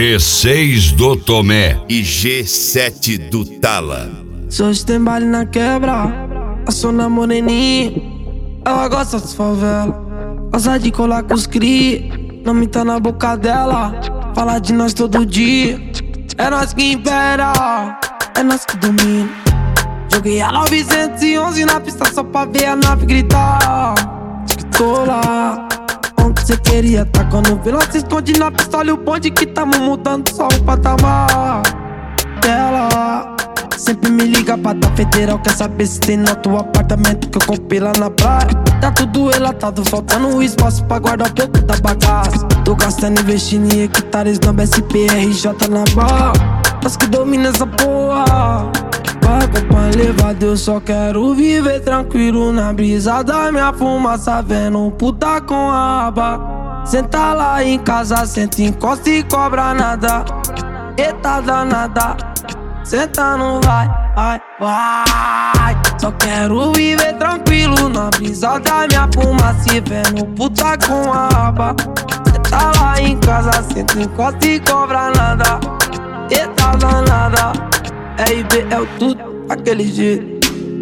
G6 do Tomé e G7 do Tala. Se hoje tem baile na quebra, a Sona moreninha, ela gosta das favelas, gosta de colar com os cri, não me tá na boca dela, fala de nós todo dia. É nós que impera, é nós que domina. Joguei a 911 na pista só pra ver a nave gritar. Tô lá onde cê queria tá. Quando vê nós se esconde na pistola e o bonde que tamo mudando só o patamar. Ela sempre me liga pra dar federal, quer saber se tem no teu apartamento que eu comprei lá na praia. Tá tudo relatado, faltando espaço pra guardar um pouco da bagaça. Tô gastando investindo em hectares no BSPRJ na barra. Nós que domina essa porra. Pago pra levar, eu só quero viver tranquilo na brisa da minha fumaça, vendo um puta com a aba. Senta lá em casa, senta, encosta e cobra nada. Eita danada, senta não vai, vai. Só quero viver tranquilo na brisa da minha fumaça, vendo um puta com a aba. Senta lá em casa, senta, encosta e cobra nada. Eita danada, RB é o tudo, aquele jeito.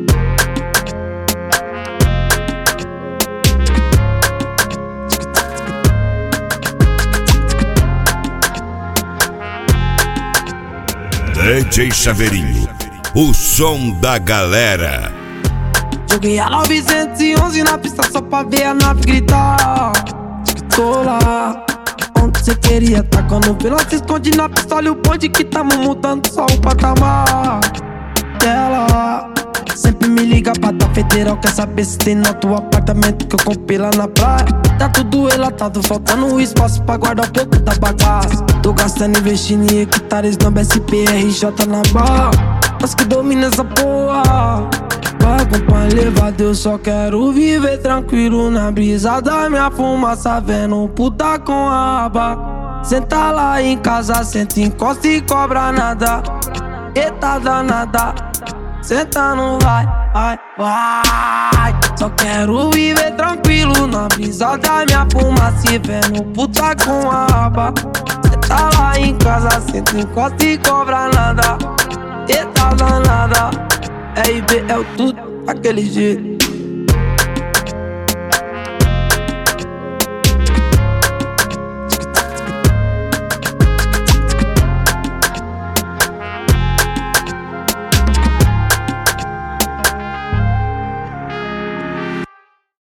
DJ Chaveirinho, o som da galera. Joguei a 911 na pista só pra ver a nave gritar. Tô lá onde cê queria tá. Quando vê nós se esconde na pistola e o bonde que tamo mudando só o patamar. Ela sempre me liga pra dar federal, quer saber se tem no teu apartamento que eu comprei lá na praia. Tá tudo relatado, faltando espaço pra guardar um pouco da bagaça. Tô gastando investindo em hectares no BSPRJ na barra. Nós que domina essa porra. Pago pra levar, eu só quero viver tranquilo na brisa da minha fumaça, vendo um puta com a aba. Senta lá em casa, senta, encosta e cobra nada. Eita danada, senta não vai, vai. Só quero viver tranquilo na brisa da minha fumaça, vendo um puta com a aba. Senta lá em casa, senta, encosta e cobra nada. Eita danada, RB é o tudo, aquele jeito.